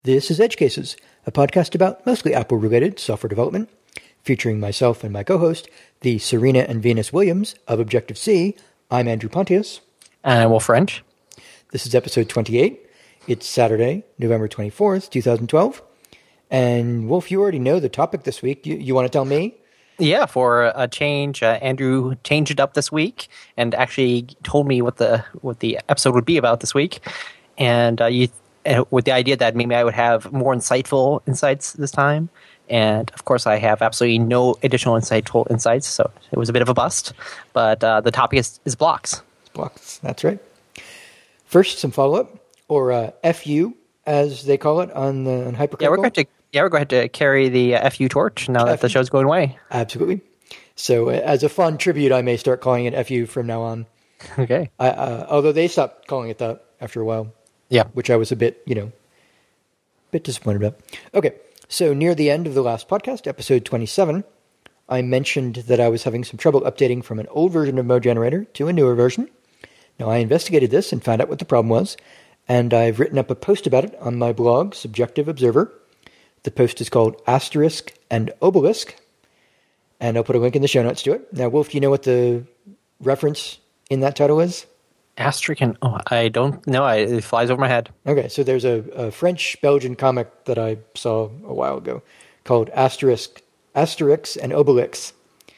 This is Edge Cases, a podcast about mostly Apple-related software development, featuring myself and my co-host, the Serena and Venus Williams of Objective-C. I'm Andrew Pontius. And I'm Wolf French. This is episode 28. It's Saturday, November 24th, 2012. And Wolf, you already know the topic this week. You want to tell me? Yeah, for a change, Andrew changed it up this week and actually told me what the episode would be about this week. And with the idea that maybe I would have more insightful insights this time. And, of course, I have absolutely no additional insightful insights, so it was a bit of a bust. But the topic is blocks. Blocks, that's right. First, some follow-up, or FU, as they call it on Hypercritical. Yeah, we're going to carry the FU torch now that the show's going away. Absolutely. So, as a fun tribute, I may start calling it FU from now on. Okay. Although they stopped calling it that after a while. Yeah. Which I was a bit disappointed about. Okay, so near the end of the last podcast, episode 27, I mentioned that I was having some trouble updating from an old version of MoGenerator to a newer version. Now, I investigated this and found out what the problem was, and I've written up a post about it on my blog, Subjective Observer. The post is called Asterisk and Obelisk, and I'll put a link in the show notes to it. Now, Wolf, do you know what the reference in that title is? Asterisk and I don't know. It flies over my head. Okay, so there's a French-Belgian comic that I saw a while ago called Asterix and Obelix.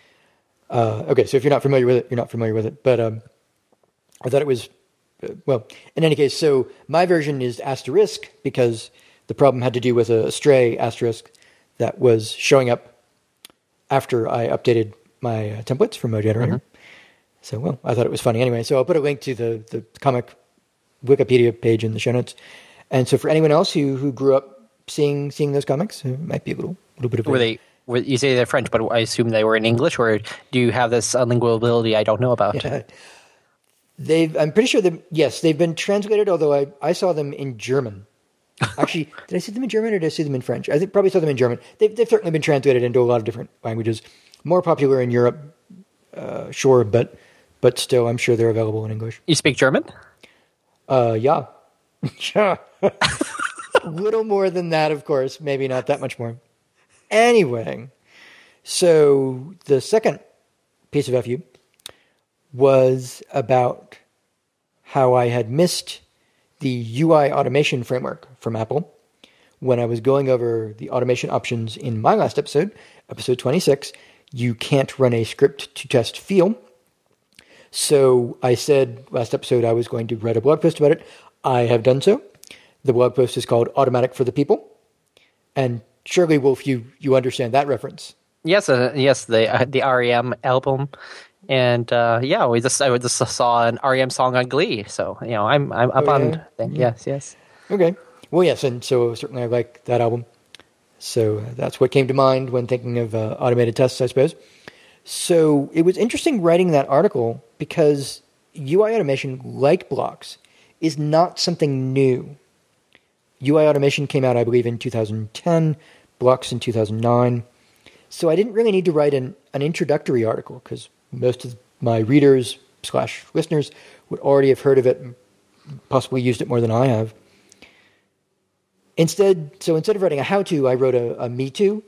Okay, so if you're not familiar with it, you're not familiar with it. But I thought it was, well, in any case, so my version is Asterisk because the problem had to do with a stray asterisk that was showing up after I updated my templates from MoGenerator. Mm-hmm. So, well, I thought it was funny anyway. So I'll put a link to the comic Wikipedia page in the show notes. And so for anyone else who grew up seeing those comics, it might be a little bit of you say they're French, but I assume they were in English, or do you have this lingual ability I don't know about? Yeah. I'm pretty sure they've been translated, although I saw them in German. Actually, did I see them in German or did I see them in French? I think probably saw them in German. They've certainly been translated into a lot of different languages. More popular in Europe, sure, but still, I'm sure they're available in English. You speak German? Yeah. A little more than that, of course. Maybe not that much more. Anyway, so the second piece of FU was about how I had missed the UI automation framework from Apple when I was going over the automation options in my last episode, episode 26. You can't run a script to test feel. So I said last episode I was going to write a blog post about it. I have done so. The blog post is called Automatic for the People. And surely, Wolf, you understand that reference. Yes, the REM album. And I just saw an REM song on Glee. So, I'm up on things. Yes. Okay. Well, yes, and so certainly I like that album. So that's what came to mind when thinking of automated tests, I suppose. So it was interesting writing that article because UI automation, like blocks, is not something new. UI automation came out, I believe, in 2010, blocks in 2009. So I didn't really need to write an introductory article because most of my readers / listeners would already have heard of it and possibly used it more than I have. Instead of writing a how-to, I wrote a me-to.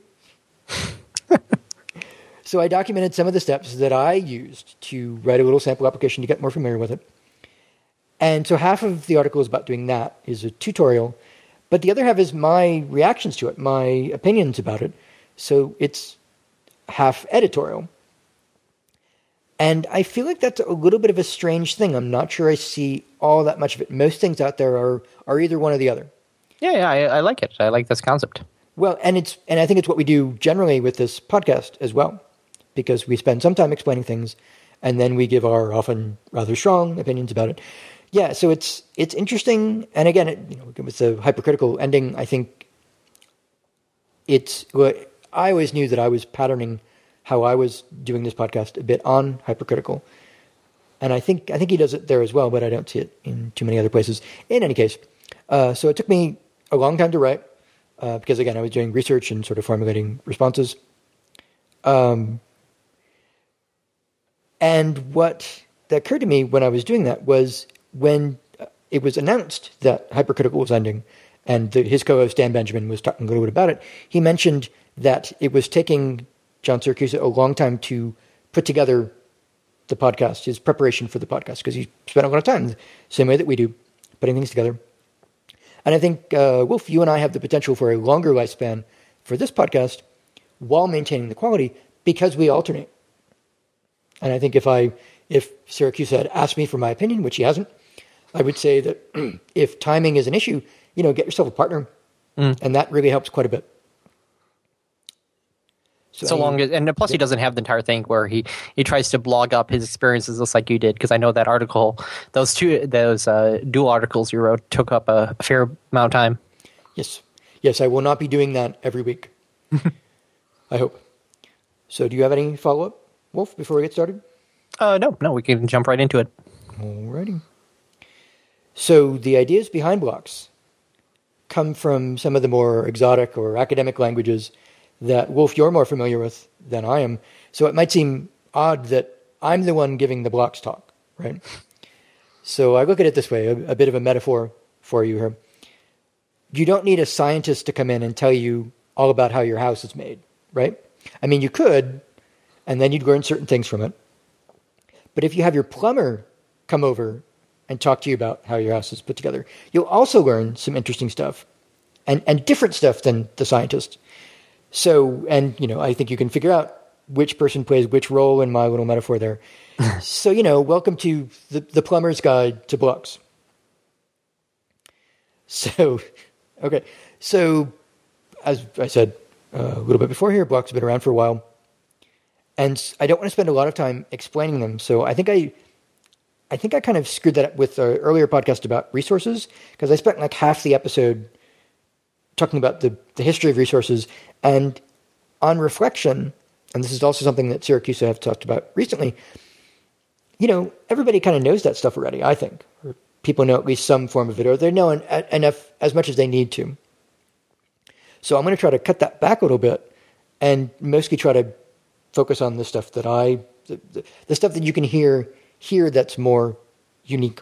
So I documented some of the steps that I used to write a little sample application to get more familiar with it. And so half of the article is about doing that, is a tutorial. But the other half is my reactions to it, my opinions about it. So it's half editorial. And I feel like that's a little bit of a strange thing. I'm not sure I see all that much of it. Most things out there are either one or the other. Yeah, I like it. I like this concept. Well, and I think it's what we do generally with this podcast as well, because we spend some time explaining things, and then we give our often rather strong opinions about it. Yeah, so it's interesting, and again, with the hypercritical ending, I think I always knew that I was patterning how I was doing this podcast a bit on hypercritical, and I think he does it there as well, but I don't see it in too many other places. In any case, so it took me a long time to write, because again, I was doing research and sort of formulating responses. And what that occurred to me when I was doing that was when it was announced that hypercritical was ending, and his co-host Dan Benjamin was talking a little bit about it. He mentioned that it was taking John Siracusa a long time to put together the podcast, his preparation for the podcast, because he spent a lot of time, the same way that we do, putting things together. And I think, Wolf, you and I have the potential for a longer lifespan for this podcast while maintaining the quality because we alternate. And I think if Siracusa had asked me for my opinion, which he hasn't, I would say that if timing is an issue, get yourself a partner. And that really helps quite a bit. And plus he doesn't have the entire thing where he tries to blog up his experiences just like you did, because I know that article, those dual articles you wrote took up a fair amount of time. Yes, I will not be doing that every week. I hope. So do you have any follow-up, Wolf, before we get started? No, we can jump right into it. Alrighty. So the ideas behind blocks come from some of the more exotic or academic languages that, Wolf, you're more familiar with than I am. So it might seem odd that I'm the one giving the blocks talk, right? So I look at it this way, a bit of a metaphor for you here. You don't need a scientist to come in and tell you all about how your house is made, right? I mean, you could, and then you'd learn certain things from it. But if you have your plumber come over and talk to you about how your house is put together, you'll also learn some interesting stuff and different stuff than the scientist. So, and, I think you can figure out which person plays which role in my little metaphor there. So, welcome to the plumber's guide to blocks. So, okay. So, as I said a little bit before here, blocks have been around for a while. And I don't want to spend a lot of time explaining them. So I think I kind of screwed that up with the earlier podcast about resources, because I spent like half the episode talking about the history of resources. And on reflection, and this is also something that Siracusa have talked about recently, everybody kind of knows that stuff already, I think. Or people know at least some form of it, or they know enough, as much as they need to. So I'm going to try to cut that back a little bit and mostly try to focus on the stuff that the stuff that you can hear here that's more unique.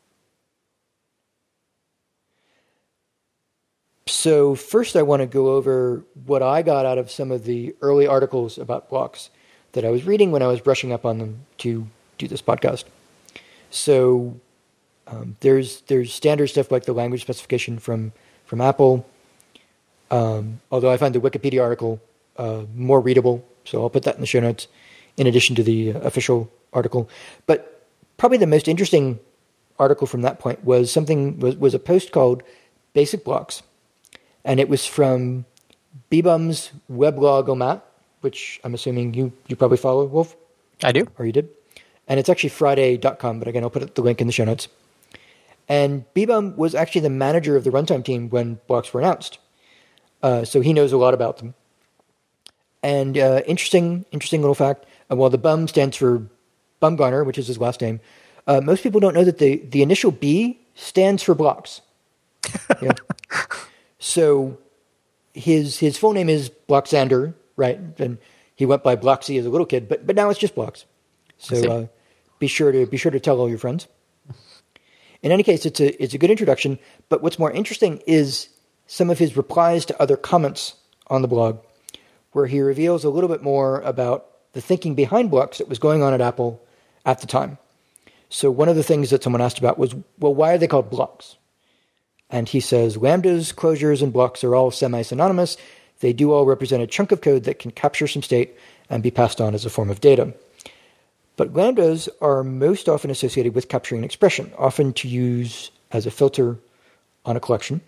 So first I want to go over what I got out of some of the early articles about blocks that I was reading when I was brushing up on them to do this podcast. So there's standard stuff like the language specification from Apple, although I find the Wikipedia article more readable, so I'll put that in the show notes in addition to the official article. But probably the most interesting article from that point was a post called Basic Blocks. And it was from Bebum's weblog-o-mat, which I'm assuming you probably follow, Wolf? I do. Or you did. And it's actually Friday.com, but again, I'll put the link in the show notes. And Bebum was actually the manager of the runtime team when blocks were announced. So he knows a lot about them. And interesting little fact, while the BUM stands for Bumgarner, which is his last name, most people don't know that the initial B stands for blocks. Yeah. So his full name is Blocksander, right? And he went by Bloxy as a little kid, but now it's just Blocks. So be sure to tell all your friends. In any case, it's a good introduction. But what's more interesting is some of his replies to other comments on the blog, where he reveals a little bit more about the thinking behind blocks that was going on at Apple at the time. So one of the things that someone asked about was, well, why are they called blocks? And he says, lambdas, closures, and blocks are all semi-synonymous. They do all represent a chunk of code that can capture some state and be passed on as a form of data. But lambdas are most often associated with capturing an expression, often to use as a filter on a collection.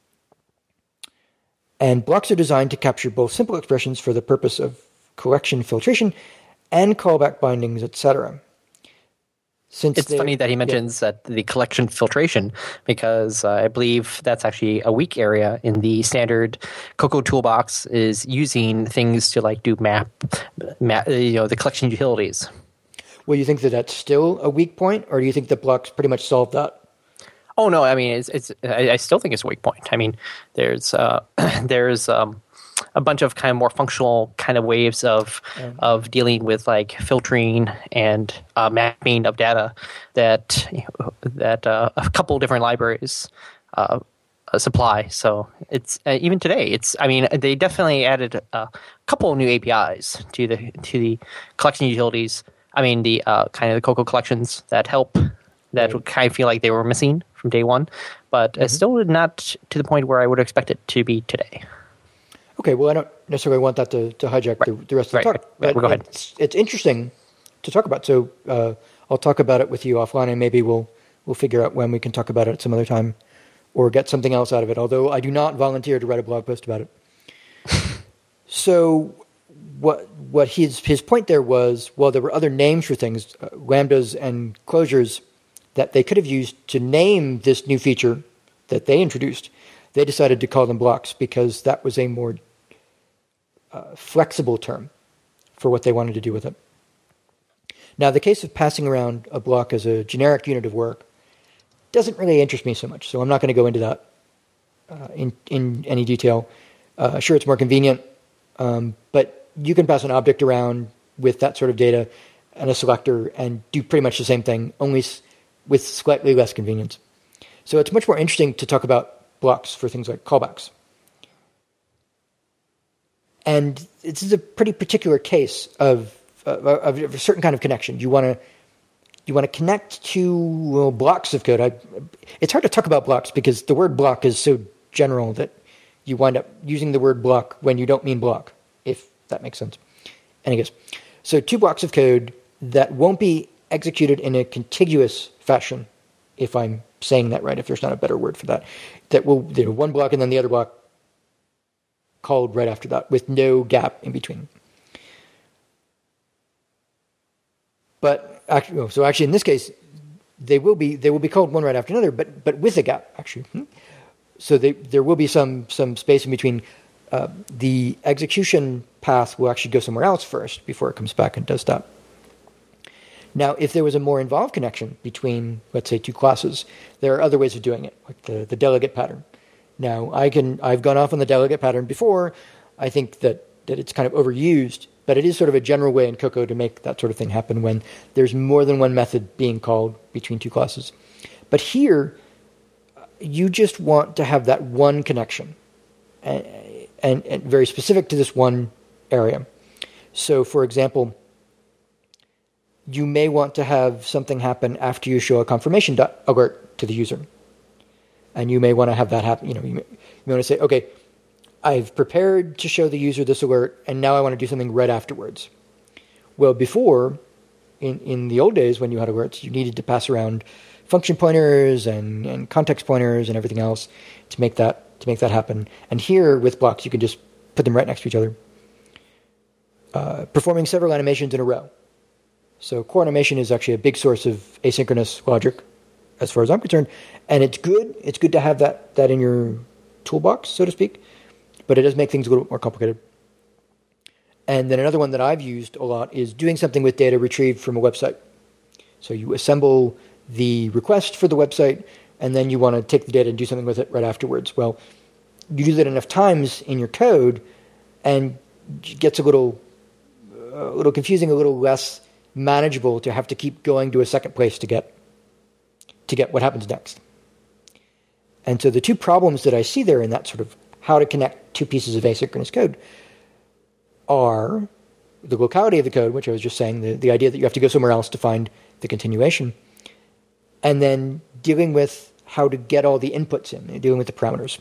And blocks are designed to capture both simple expressions for the purpose of collection filtration and callback bindings, etc. It's funny that he mentions that the collection filtration, because I believe that's actually a weak area in the standard Cocoa toolbox, is using things to like do map the collection utilities. Well, you think that that's still a weak point, or do you think that blocks pretty much solved that? Oh no, I mean I still think it's a weak point. I mean there's a bunch of kind of more functional kind of ways of dealing with like filtering and mapping of data that a couple different libraries supply. So it's even today. I mean, they definitely added a couple of new APIs to the collection utilities. I mean, the kind of the Cocoa collections that help that Right. kind of feel like they were missing from day one, but it's still not to the point where I would expect it to be today. Okay, well, I don't necessarily want that to hijack the rest of the Right. talk. Right. But Go ahead. it's interesting to talk about. So I'll talk about it with you offline, and maybe we'll figure out when we can talk about it at some other time, or get something else out of it. Although I do not volunteer to write a blog post about it. So what his point there was, well, there were other names for things, lambdas and closures, that they could have used to name this new feature that they introduced. They decided to call them blocks because that was a more flexible term for what they wanted to do with it. Now, the case of passing around a block as a generic unit of work doesn't really interest me so much, so I'm not going to go into that in any detail. Sure, it's more convenient, but you can pass an object around with that sort of data and a selector and do pretty much the same thing, only with slightly less convenience. So it's much more interesting to talk about blocks for things like callbacks. And this is a pretty particular case of a certain kind of connection. You want to connect to blocks of code. It's hard to talk about blocks because the word block is so general that you wind up using the word block when you don't mean block, if that makes sense. Anyways, so 2 blocks of code that won't be executed in a contiguous fashion, if I'm saying that right, if there's not a better word for that. That will, one block and then the other block called right after that, with no gap in between. But actually in this case, they will be called one right after another, but with a gap actually. So there will be some space in between. The execution path will actually go somewhere else first before it comes back and does that. Now, if there was a more involved connection between, let's say, 2 classes, there are other ways of doing it, like the delegate pattern. Now, I've gone off on the delegate pattern before. I think that it's kind of overused, but it is sort of a general way in Cocoa to make that sort of thing happen when there's more than one method being called between 2 classes. But here, you just want to have that one connection, and very specific to this one area. So, for example, you may want to have something happen after you show a confirmation alert to the user. And you may want to have that happen. You want to say, okay, I've prepared to show the user this alert, and now I want to do something right afterwards. Well, before, in the old days when you had alerts, you needed to pass around function pointers and context pointers and everything else to make that happen. And here, with blocks, you can just put them right next to each other. Performing several animations in a row. So core animation is actually a big source of asynchronous logic, as far as I'm concerned, and it's good. It's good to have that in your toolbox, so to speak, but it does make things a little bit more complicated. And then another one that I've used a lot is doing something with data retrieved from a website. So you assemble the request for the website, and then you want to take the data and do something with it right afterwards. Well, you do that enough times in your code, and it gets a little confusing, a little less manageable to have to keep going to a second place to get what happens next. And so the 2 problems that I see there in that sort of how to connect 2 pieces of asynchronous code are the locality of the code, which I was just saying, the idea that you have to go somewhere else to find the continuation, and then dealing with how to get all the inputs in, dealing with the parameters.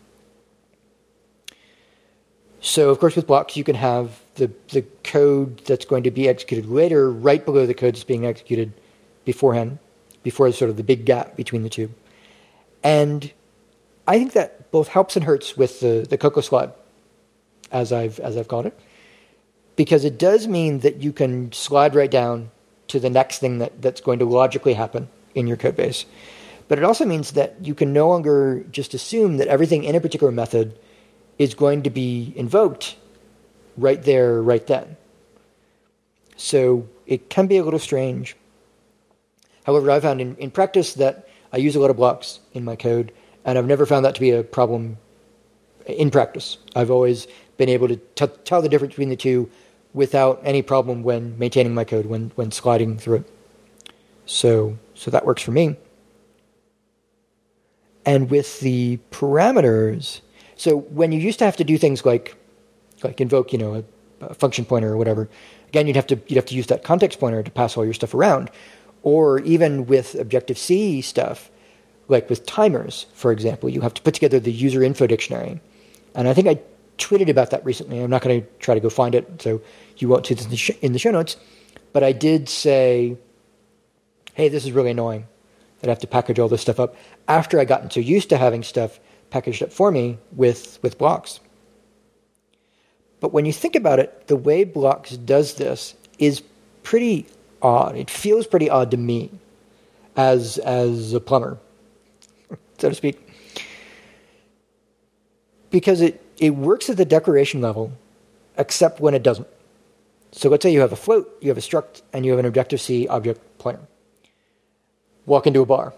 So, of course, with blocks, you can have the code that's going to be executed later right below the code that's being executed beforehand, before sort of the big gap between the 2. And I think that both helps and hurts with the Cocoa slide, as I've called it, because it does mean that you can slide right down to the next thing that's going to logically happen in your code base. But it also means that you can no longer just assume that everything in a particular method is going to be invoked right there, right then. So it can be a little strange. However, I've found in practice that I use a lot of blocks in my code, and I've never found that to be a problem in practice. I've always been able to tell the difference between the 2 without any problem when maintaining my code, when sliding through it. So that works for me. And with the parameters, so when you used to have to do things like invoke, a function pointer or whatever, again, you'd have to use that context pointer to pass all your stuff around. Or even with Objective-C stuff, like with timers, for example, you have to put together the user info dictionary. And I think I tweeted about that recently. I'm not going to try to go find it, so you won't see this in the show notes. But I did say, hey, this is really annoying that I have to package all this stuff up after I gotten so used to having stuff packaged up for me with blocks. But when you think about it, the way Blocks does this is pretty odd. It feels pretty odd to me as a plumber, so to speak. Because it works at the decoration level, except when it doesn't. So let's say you have a float, you have a struct, and you have an Objective-C object pointer. Walk into a bar.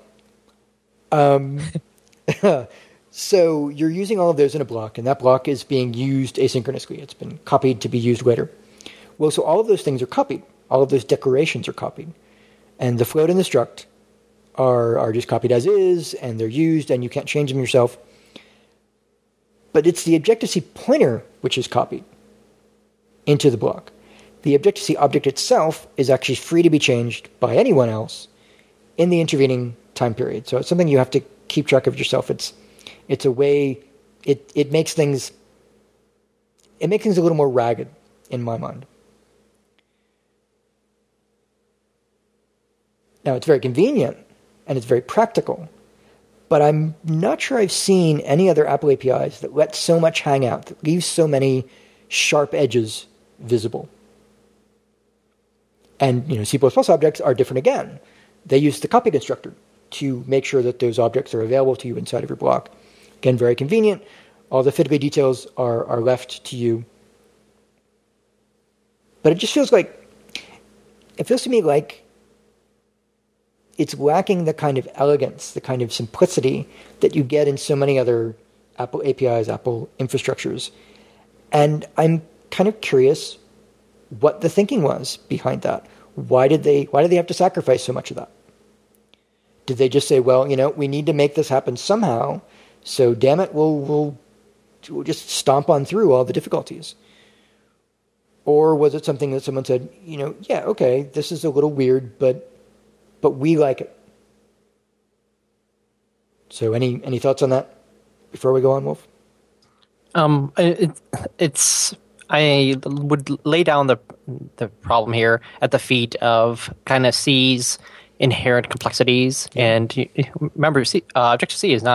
So you're using all of those in a block, and that block is being used asynchronously. It's been copied to be used later. Well, so all of those things are copied. All of those decorations are copied. And the float and the struct are just copied as is, and they're used, and you can't change them yourself. But it's the Objective-C pointer which is copied into the block. The Objective-C object itself is actually free to be changed by anyone else in the intervening time period. So it's something you have to keep track of yourself. It's a way, it makes things a little more ragged in my mind. Now, it's very convenient and it's very practical, but I'm not sure I've seen any other Apple APIs that let so much hang out, that leaves so many sharp edges visible. And C++ objects are different again. They use the copy constructor to make sure that those objects are available to you inside of your block. Again, very convenient. All the fiddly details are left to you. But it just feels to me like it's lacking the kind of elegance, the kind of simplicity that you get in so many other Apple APIs, Apple infrastructures. And I'm kind of curious what the thinking was behind that. Why did they have to sacrifice so much of that? Did they just say, well, we need to make this happen somehow, so damn it, we'll just stomp on through all the difficulties? Or was it something that someone said, yeah, okay, this is a little weird, but we like it? So any thoughts on that before we go on, Wolf? I would lay down the problem here at the feet of kind of C's inherent complexities. Yeah. And remember, Objective-C is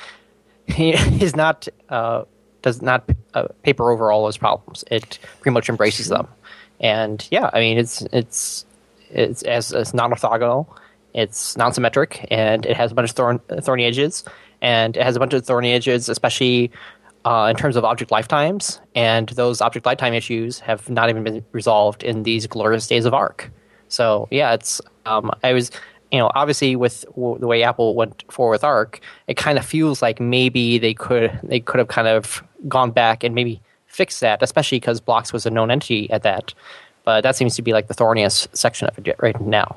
does not paper over all those problems. It pretty much embraces them. And yeah, I mean, it's non-orthogonal, it's non-symmetric, and it has a bunch of thorny edges. And it has a bunch of thorny edges, especially in terms of object lifetimes, and those object lifetime issues have not even been resolved in these glorious days of Arc. So yeah, it's I was obviously with the way Apple went forward with Arc, it kind of feels like maybe they could have kind of gone back and maybe fixed that, especially because Blocks was a known entity at that. But that seems to be like the thorniest section of it right now.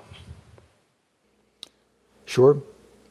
Sure.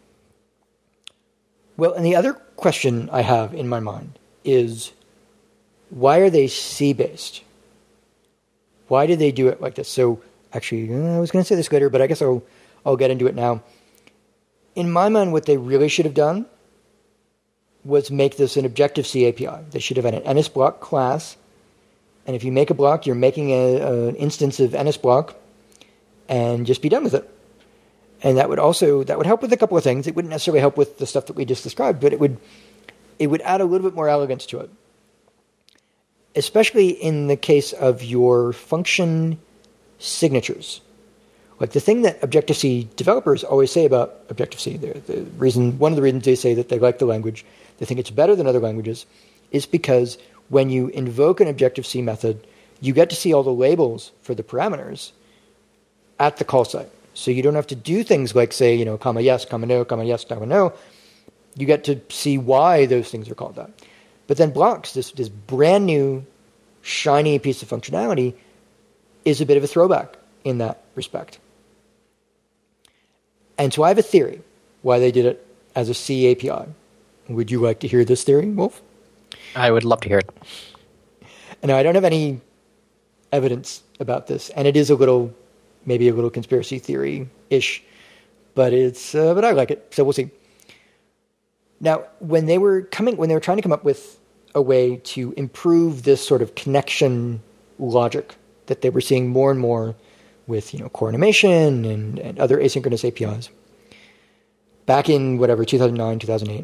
Well, and the other question I have in my mind is, why are they C-based? Why did they do it like this? So, actually, I was going to say this later, but I guess I'll get into it now. In my mind, what they really should have done was make this an Objective-C API. They should have had an NSBlock class, and if you make a block, you're making an instance of NSBlock, and just be done with it. And that would help with a couple of things. It wouldn't necessarily help with the stuff that we just described, but it would add a little bit more elegance to it. Especially in the case of your function signatures. Like the thing that Objective-C developers always say about Objective-C, one of the reasons they say that they like the language, they think it's better than other languages, is because when you invoke an Objective-C method, you get to see all the labels for the parameters at the call site. So you don't have to do things like say, comma yes, comma no, comma yes, comma no. You get to see why those things are called that. But then Blocks, this brand new, shiny piece of functionality, is a bit of a throwback in that respect. And so I have a theory why they did it as a C API. Would you like to hear this theory, Wolf? I would love to hear it. Now, I don't have any evidence about this, and it is maybe a little conspiracy theory-ish, but I like it, so we'll see. Now, when they were trying to come up with a way to improve this sort of connection logic that they were seeing more and more with, core animation and other asynchronous APIs, back in 2009, 2008,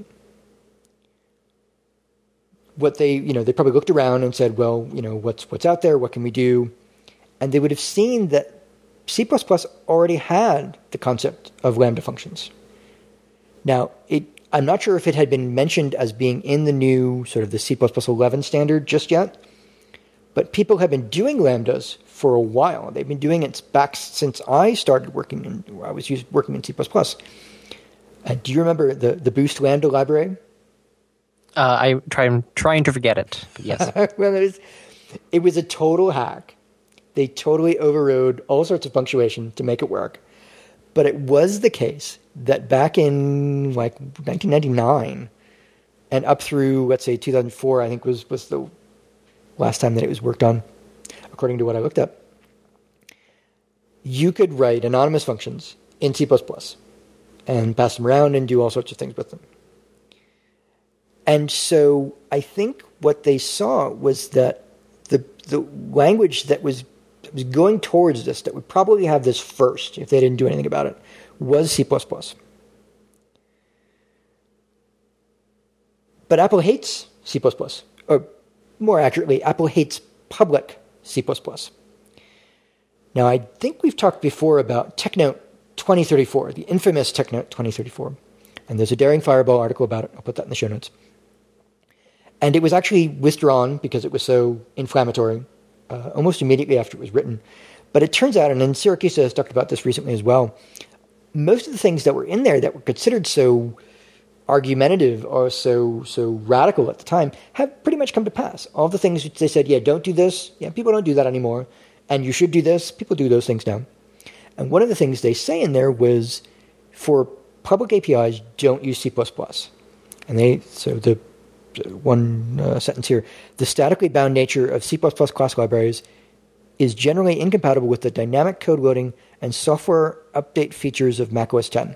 what they probably looked around and said, well, what's out there? What can we do? And they would have seen that C++ already had the concept of Lambda functions. Now, I'm not sure if it had been mentioned as being in the new sort of the C++ 11 standard just yet, but people have been doing Lambdas for a while. They've been doing it back since I started working working in C++. Do you remember the Boost Lambda library? I'm trying to forget it, but yes. Well, it was a total hack. They totally overrode all sorts of punctuation to make it work. But it was the case that back in 1999 and up through, let's say, 2004, I think was the last time that it was worked on, according to what I looked up, you could write anonymous functions in C++ and pass them around and do all sorts of things with them. And so I think what they saw was that the language that was going towards this, that would probably have this first if they didn't do anything about it, was C++. But Apple hates C++, or more accurately, Apple hates public C++. Now, I think we've talked before about TechNote 2034, the infamous TechNote 2034. And there's a Daring Fireball article about it. I'll put that in the show notes. And it was actually withdrawn because it was so inflammatory almost immediately after it was written. But it turns out, and then Syracuse has talked about this recently as well, most of the things that were in there that were considered so argumentative or so radical at the time have pretty much come to pass. All the things which they said, don't do this, people don't do that anymore, and you should do this, people do those things now. And one of the things they say in there was, for public APIs, don't use C++. And the one sentence here, the statically bound nature of C++ class libraries is generally incompatible with the dynamic code loading and software update features of macOS 10.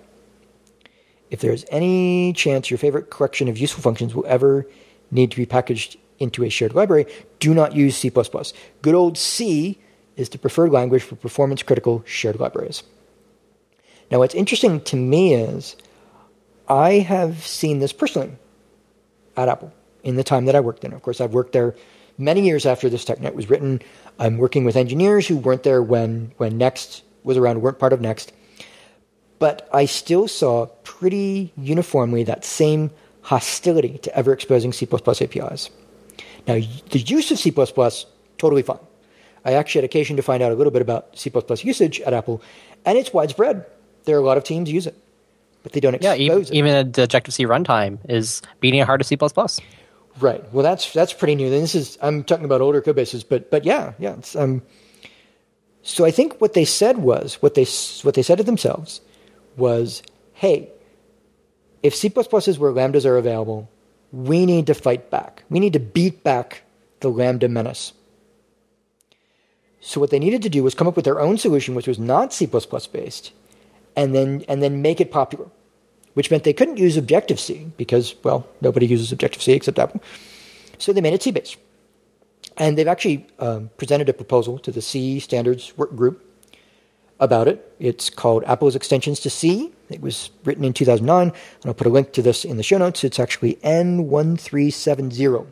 If there is any chance your favorite collection of useful functions will ever need to be packaged into a shared library, do not use C++. Good old C is the preferred language for performance-critical shared libraries. Now, what's interesting to me is I have seen this personally at Apple in the time that I worked in. Of course, I've worked there many years after this TechNet was written. I'm working with engineers who weren't there when Next was around, weren't part of Next. But I still saw pretty uniformly that same hostility to ever exposing C++ APIs. Now, the use of C++, totally fine. I actually had occasion to find out a little bit about C++ usage at Apple, and it's widespread. There are a lot of teams who use it, but they don't expose it. Even the Objective-C runtime is beating it hard to C++. Right. Well, that's pretty new. I'm talking about older code bases, but yeah. So I think what they said was, what they said to themselves was, hey, if C++ is where Lambdas are available, we need to fight back. We need to beat back the Lambda menace. So what they needed to do was come up with their own solution, which was not C++ based, and then make it popular, which meant they couldn't use Objective-C because, well, nobody uses Objective-C except Apple. So they made it C-based. And they've actually presented a proposal to the C standards work group about it. It's called Apple's Extensions to C. It was written in 2009, and I'll put a link to this in the show notes. It's actually N1370.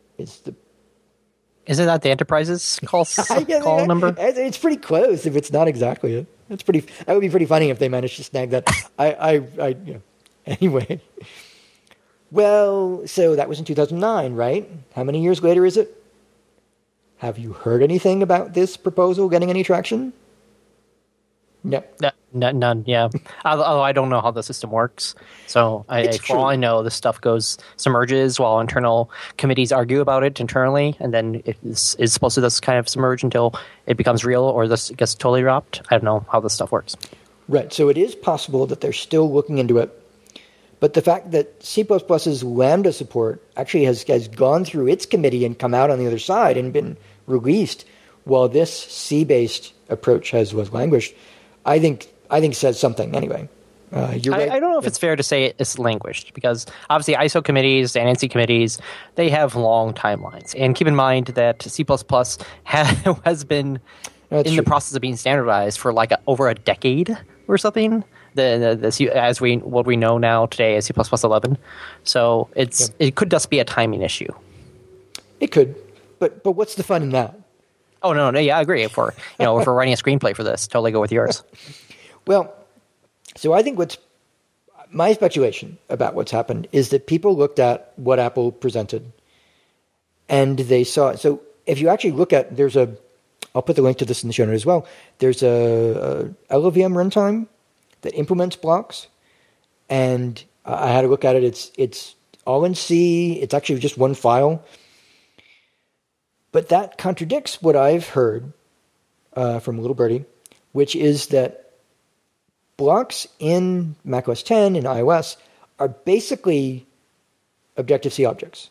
Isn't that the Enterprise's call number? It's pretty close if it's not exactly it. That would be pretty funny if they managed to snag that. Anyway. Well, so that was in 2009, right? How many years later is it? Have you heard anything about this proposal getting any traction? No. None, yeah. Although I don't know how the system works. So for all I know, this stuff submerges while internal committees argue about it internally, and then it is supposed to just kind of submerge until it becomes real or this gets totally dropped. I don't know how this stuff works. Right. So it is possible that they're still looking into it. But the fact that C++'s Lambda support actually has gone through its committee and come out on the other side and been released, while this C-based approach was languished, I think says something anyway. You're right. I don't know if it's fair to say it's languished, because obviously ISO committees and NC committees, they have long timelines. And keep in mind that C++ has been the process of being standardized for like over a decade or something. What we know now today is C++ 11. So it could just be a timing issue. It could, but what's the fun in that? Oh no, yeah, I agree. If we're writing a screenplay for this, totally go with yours. Well, so I think my speculation about what's happened is that people looked at what Apple presented and they saw. So if you actually look at, I'll put the link to this in the show note as well. There's a LLVM runtime that implements blocks, and I had to look at it. It's all in C. It's actually just one file, but that contradicts what I've heard from Little Birdie, which is that blocks in macOS 10 and iOS are basically Objective-C objects.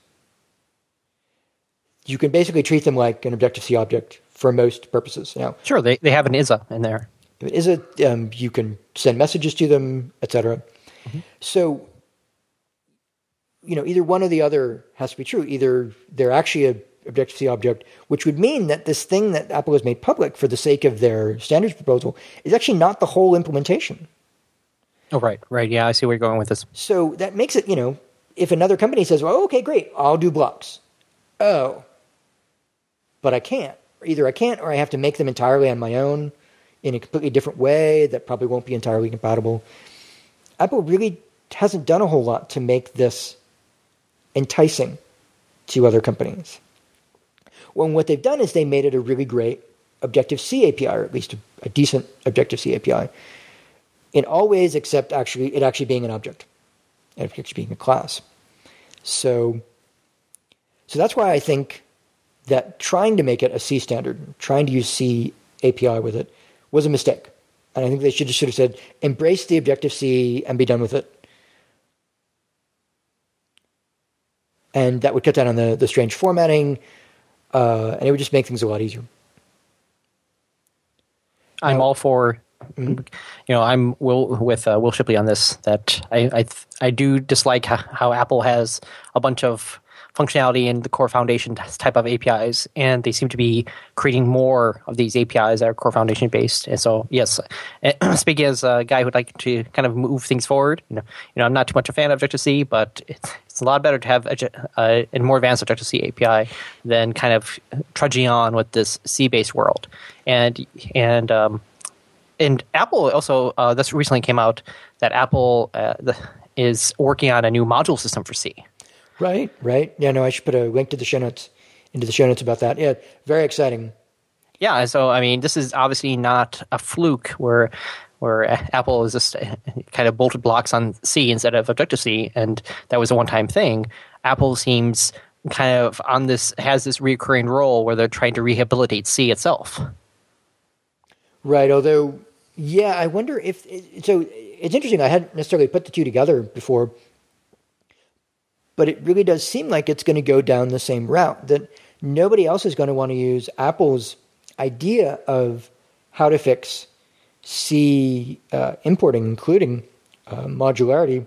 You can basically treat them like an Objective-C object for most purposes. Now, sure, they have an ISA in there. ISA, you can send messages to them, etc. Mm-hmm. So, either one or the other has to be true. Either they're actually a Objective-C object, which would mean that this thing that Apple has made public for the sake of their standards proposal is actually not the whole implementation. Oh, right. Yeah, I see where you're going with this. So that makes it, if another company says, well, okay, great, I'll do blocks. Oh, but I can't. Either I can't or I have to make them entirely on my own in a completely different way that probably won't be entirely compatible. Apple really hasn't done a whole lot to make this enticing to other companies. Well, what they've done is they made it a really great Objective-C API, or at least a decent Objective-C API, in all ways except it actually being an object, and actually being a class. So that's why I think that trying to make it a C standard, trying to use C API with it, was a mistake. And I think they should have said, embrace the Objective-C and be done with it. And that would cut down on the strange formatting, and it would just make things a lot easier. I'm all for, I'm with Will Shipley on this, that I do dislike how Apple has a bunch of functionality in the Core Foundation type of APIs, and they seem to be creating more of these APIs that are Core Foundation based. And so, yes, speaking as a guy who'd like to kind of move things forward, I'm not too much a fan of Objective-C, but it's a lot better to have a more advanced Objective-C API than kind of trudging on with this C-based world. And Apple also, this recently came out that Apple is working on a new module system for C. Right. Yeah, no, I should put a link to the show notes about that. Yeah, very exciting. Yeah, so I mean, this is obviously not a fluke where Apple is just kind of bolted blocks on C instead of Objective-C, and that was a one-time thing. Apple seems kind of has this recurring role where they're trying to rehabilitate C itself. Right, although, yeah, I wonder if... So it's interesting, I hadn't necessarily put the two together before, but it really does seem like it's going to go down the same route, that nobody else is going to want to use Apple's idea of how to fix C importing, including modularity,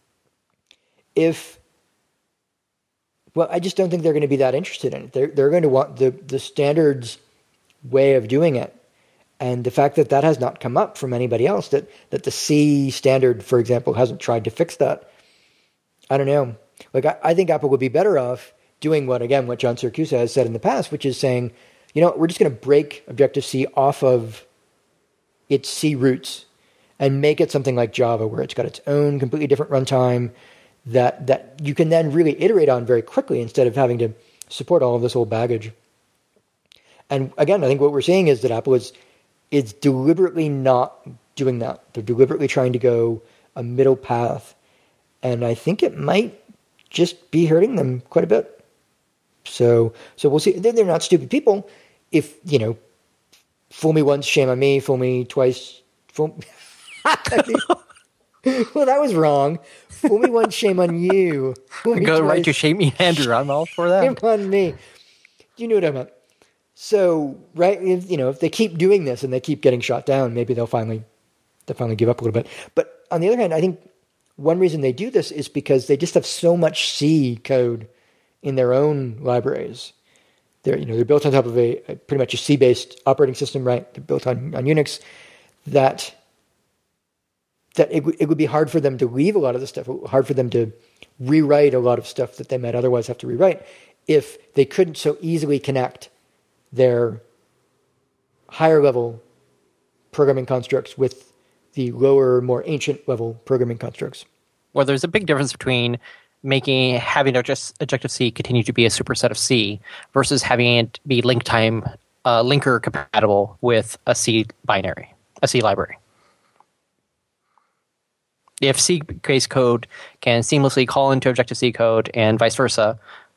I just don't think they're going to be that interested in it. They're going to want the standards way of doing it. And the fact that has not come up from anybody else, that the C standard, for example, hasn't tried to fix that, I don't know. I think Apple would be better off doing what John Siracusa has said in the past, which is saying, we're just going to break Objective-C off of its C roots and make it something like Java, where it's got its own completely different runtime that you can then really iterate on very quickly instead of having to support all of this old baggage. And again, I think what we're seeing is that Apple is deliberately not doing that. They're deliberately trying to go a middle path. And I think it might just be hurting them quite a bit. So we'll see. They're not stupid people. If, fool me once, shame on me. Fool me twice, fool me. Well, that was wrong. Fool me once, shame on you. Fool me Go twice, right to shame me, Andrew. I'm all for that. shame on me. You know what I'm about. So, right, if they keep doing this and they keep getting shot down, maybe they'll finally give up a little bit. But on the other hand, I think one reason they do this is because they just have so much C code in their own libraries. They're built on top of a pretty much a C-based operating system, right? They're built on Unix. That it would be hard for them to leave a lot of the stuff, hard for them to rewrite a lot of stuff that they might otherwise have to rewrite if they couldn't so easily connect their higher level programming constructs with the lower, more ancient level programming constructs. Well, there's a big difference between having Objective-C continue to be a superset of C versus having it be linker compatible with a C binary, a C library. If C-based code can seamlessly call into Objective-C code and vice versa,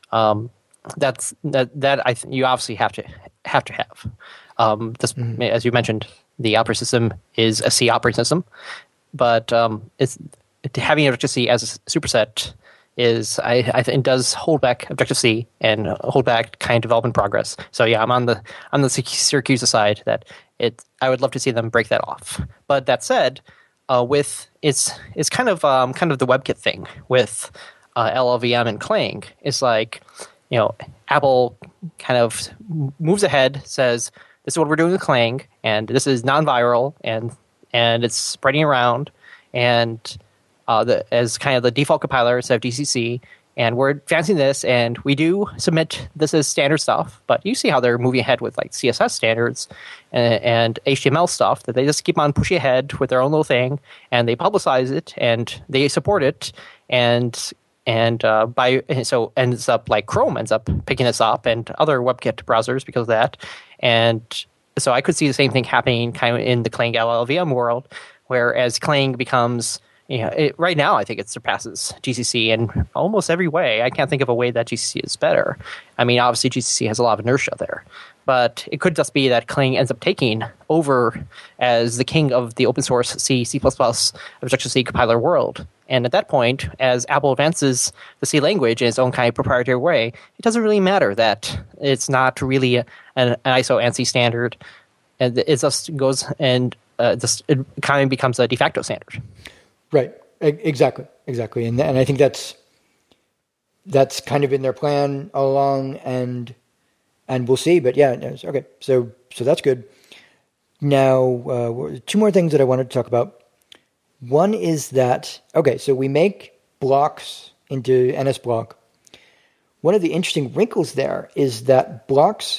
you obviously have to have. As you mentioned, the operating system is a C operating system, but having Objective-C as a superset I think does hold back Objective-C and hold back kind of development progress. So yeah, I'm on the Syracuse side that I would love to see them break that off. But that said, it's kind of the WebKit thing with LLVM and Clang. It's like, Apple kind of moves ahead, says this is what we're doing with Clang, and this is non-viral, and it's spreading around, and as kind of the default compiler instead of DCC, and we're advancing this, and we do submit this as standard stuff, but you see how they're moving ahead with like CSS standards and HTML stuff, that they just keep on pushing ahead with their own little thing, and they publicize it, and they support it, so ends up like Chrome ends up picking this up, and other WebKit browsers because of that, and so I could see the same thing happening kind of in the Clang LLVM world, whereas Clang becomes right now, I think it surpasses GCC in almost every way. I can't think of a way that GCC is better. I mean, obviously, GCC has a lot of inertia there. But it could just be that Clang ends up taking over as the king of the open source C, C++, Objective-C compiler world. And at that point, as Apple advances the C language in its own kind of proprietary way, it doesn't really matter that it's not really an ISO ANSI standard. And it just goes and it kind of becomes a de facto standard. Right. Exactly. And I think that's kind of in their plan all along, and we'll see. But yeah, okay. So that's good. Now, two more things that I wanted to talk about. One is that, so we make blocks into NSBlock. One of the interesting wrinkles there is that blocks,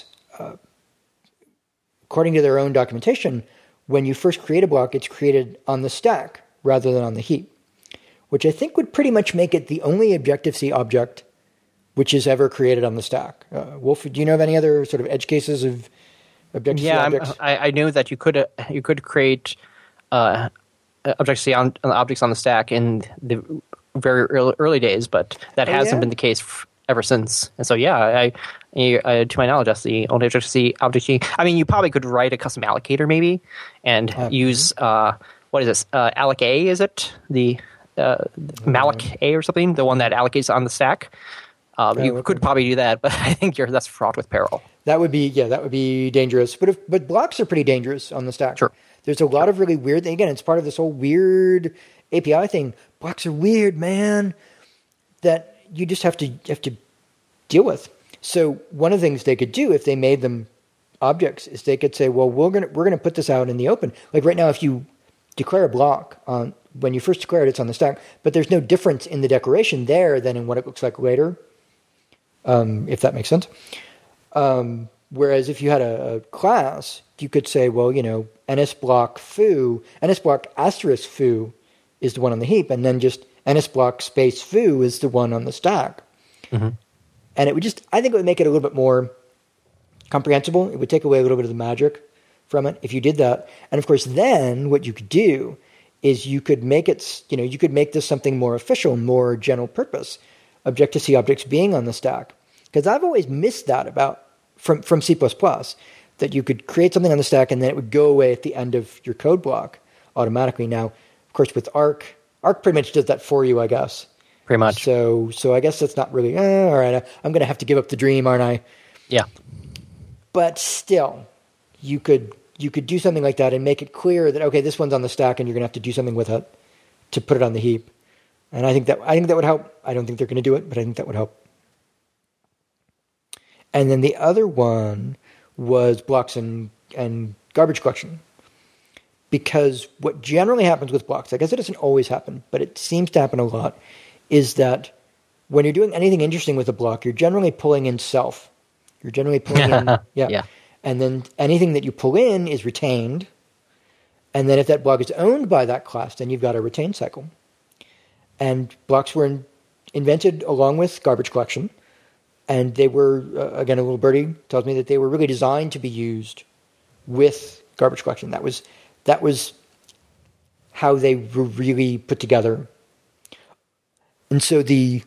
according to their own documentation, when you first create a block, it's created on the stack rather than on the heap, which I think would pretty much make it the only Objective-C object which is ever created on the stack. Wolf, do you know of any other sort of edge cases of Objective-C objects? I knew that you could create Objective-C objects on the stack in the very early days, but that hasn't been the case ever since. And so, to my knowledge, that's the only Objective-C object. I mean, you probably could write a custom allocator maybe and use... what is this? Alloc A, is it? The Malloc A or something? The one that allocates on the stack? You could probably do that, but I think that's fraught with peril. That would be dangerous. But blocks are pretty dangerous on the stack. Sure. There's a lot of really weird... Again, it's part of this whole weird API thing. Blocks are weird, man, that you just have to deal with. So one of the things they could do if they made them objects is they could say, well, we're gonna put this out in the open. Like right now, if you declare a block when you first declare it, it's on the stack, but there's no difference in the declaration there than in what it looks like later, if that makes sense. Whereas if you had a class, you could say, well, NSBlock foo, NSBlock asterisk foo is the one on the heap, and then just NSBlock space foo is the one on the stack. Mm-hmm. And I think it would make it a little bit more comprehensible. It would take away a little bit of the magic from it if you did that. And of course, then what you could do is you could make it, you could make this something more official, more general purpose, Objective-C objects being on the stack. Because I've always missed that from C++, that you could create something on the stack and then it would go away at the end of your code block automatically. Now, of course, with Arc Arc pretty much does that for you, I guess. Pretty much. So I guess that's not really, all right, I'm going to have to give up the dream, aren't I? Yeah. But still, you could do something like that and make it clear that, okay, this one's on the stack and you're going to have to do something with it to put it on the heap. And I think that would help. I don't think they're going to do it, but I think that would help. And then the other one was blocks and garbage collection. Because what generally happens with blocks, I guess it doesn't always happen, but it seems to happen a lot, is that when you're doing anything interesting with a block, you're generally pulling in self. You're generally pulling in, yeah. And then anything that you pull in is retained. And then if that block is owned by that class, then you've got a retain cycle. And blocks were invented along with garbage collection. And they were, again, a little birdie tells me that they were really designed to be used with garbage collection. That was how they were really put together. And so the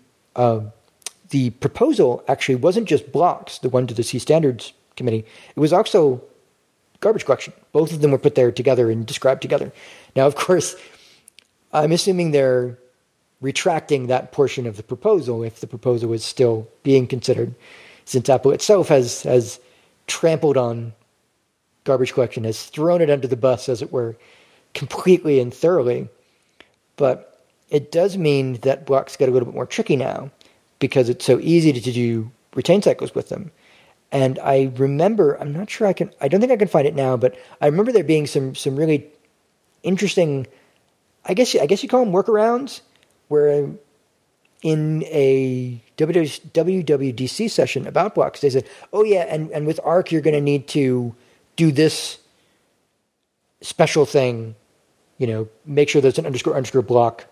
proposal actually wasn't just blocks, the one to the C Standards Committee. It was also garbage collection. Both of them were put there together and described together. Now, of course, I'm assuming they're retracting that portion of the proposal if the proposal is still being considered, since Apple itself has trampled on garbage collection, has thrown it under the bus, as it were, completely and thoroughly. But it does mean that blocks get a little bit more tricky now because it's so easy to do retain cycles with them. And I remember, I don't think I can find it now, but I remember there being some really interesting, I guess you call them workarounds, where in a WWDC session about blocks, they said, oh yeah, and with Arc you're going to need to do this special thing, make sure there's an underscore block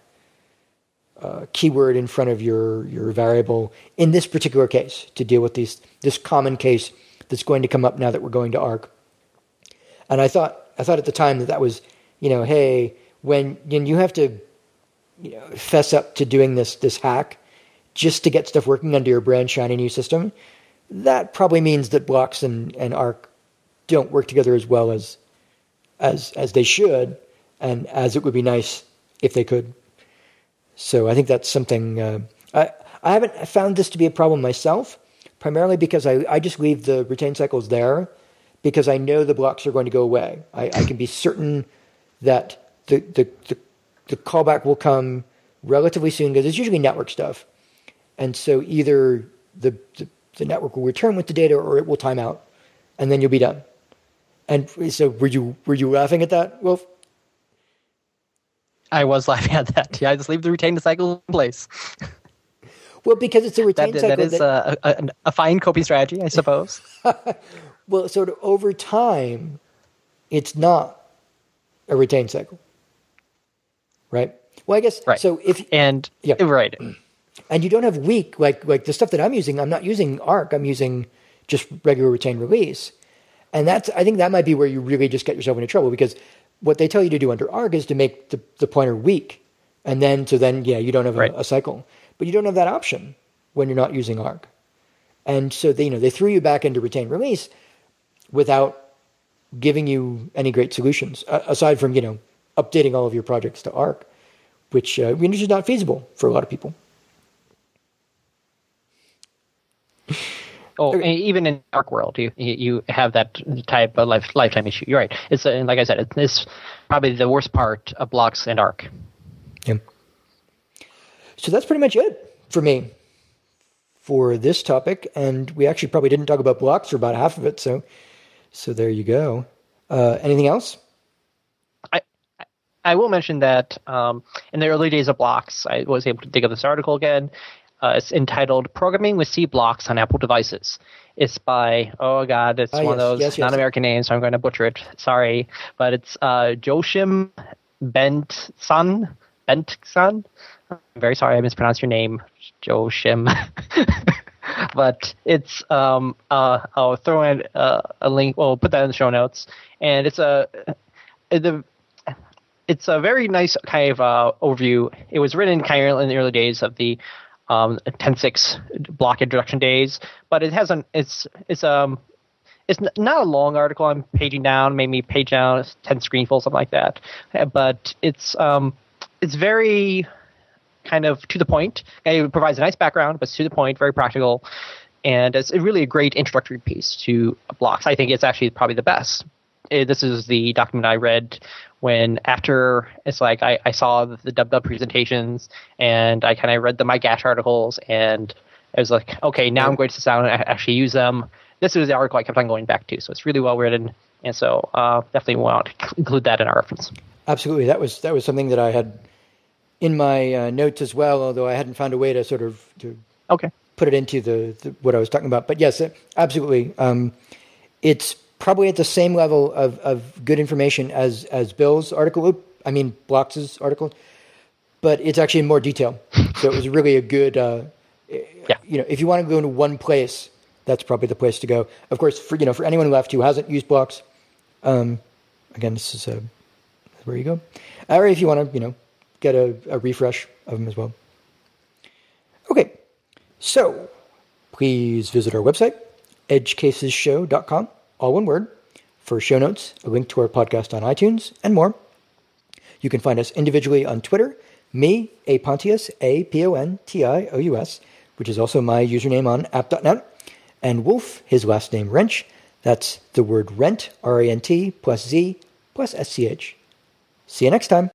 keyword in front of your variable in this particular case to deal with this common case that's going to come up now that we're going to Arc. And I thought at the time that was, hey, when you have to fess up to doing this hack just to get stuff working under your brand shiny new system, that probably means that blocks and Arc don't work together as well as they should, and as it would be nice if they could. So I think that's something I haven't found this to be a problem myself, primarily because I just leave the retain cycles there because I know the blocks are going to go away. I can be certain that the callback will come relatively soon because it's usually network stuff. And so either the network will return with the data or it will time out, and then you'll be done. And so were you laughing at that, Wolf? I was laughing at that. Yeah, I just leave the retained cycle in place. Well, because it's a retained cycle. That is a fine coping strategy, I suppose. Well, sort of over time, it's not a retained cycle. Right? Well, I guess, right. So right. And you don't have weak, like the stuff that I'm using, I'm not using Arc, I'm using just regular retained release. And I think that might be where you really just get yourself into trouble, because what they tell you to do under Arc is to make the pointer weak. And then you don't have a cycle. But you don't have that option when you're not using Arc. And so they threw you back into retained release without giving you any great solutions, aside from, updating all of your projects to Arc, which is just not feasible for a lot of people. Oh, even in Arc world, you have that type of lifetime issue. You're right. It's like I said, it's probably the worst part of blocks and Arc. Yeah. So that's pretty much it for me for this topic, and we actually probably didn't talk about blocks for about half of it. So there you go. Anything else? I will mention that in the early days of blocks, I was able to dig up this article again. It's entitled "Programming with C Blocks on Apple Devices." It's by one of those non-American names, so I'm going to butcher it. Sorry, but it's Joachim Bentson. I'm very sorry I mispronounced your name, Joachim. But it's I'll throw in a link. We'll put that in the show notes, and it's a very nice kind of overview. It was written kind of in the early days of the 10.6 block introduction days, but it's not a long article. I'm paging down, maybe page down 10 screenfuls, something like that. But it's it's very kind of to the point. It provides a nice background, but it's to the point, very practical, and it's really a great introductory piece to blocks. I think it's actually probably the best. This is the document I read when after it's like I saw the dub presentations and I kind of read the MyGash articles and I was like, okay, now I'm going to sit down and actually use them. This was the article I kept on going back to, so it's really well written, and so definitely want to include that in our reference. Absolutely, that was something that I had in my notes as well, although I hadn't found a way to sort of put it into the what I was talking about. But yes, absolutely, it's probably at the same level of good information as Bill's article. I mean, Blox's article, but it's actually in more detail. So it was really a good, if you want to go into one place, that's probably the place to go. Of course, for anyone left who hasn't used Blox, again, this is where you go. Or if you want to, get a refresh of them as well. Okay, so please visit our website, edgecasesshow.com. All one word, for show notes, a link to our podcast on iTunes, and more. You can find us individually on Twitter, me, Apontius, Apontious, which is also my username on app.net, and Wolf, his last name Wrench. That's the word rent, R-A-N-T, plus Z, plus S-C-H. See you next time.